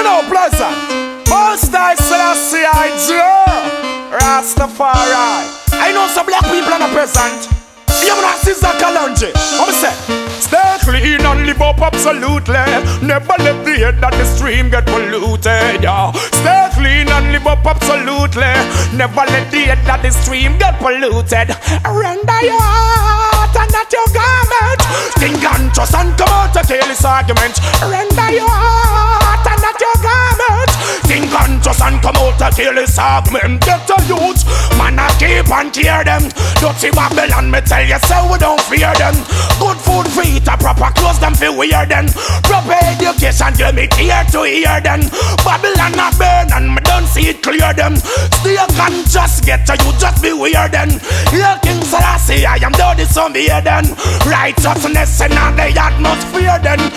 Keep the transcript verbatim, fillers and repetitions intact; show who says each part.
Speaker 1: don't know, pleasant. Most I Selassie I Joe Rastafari. I know some black people in the present. You know Sister Kalonji. What me say? Stay clean and live up absolutely. Never let the head of the stream get polluted. Yeah. Stay clean and live up absolutely. Never let the head of the stream get polluted. Render your heart and not your garment. Think and trust and come out to kill this argument. Render your heart and not your garment. Think and trust and come out to kill this argument. Get a youth, man, I keep and care them. Dirty Babylon, me tell you so we don't fear them. Good food for eat, a proper clothes them feel weird then. Proper education, give me care to hear them. Babylon a burn and me don't see it clear them. Stay conscious, get to you just be weird then. Here King Selassie, I am dirty some here then. Righteousness in the atmosphere then.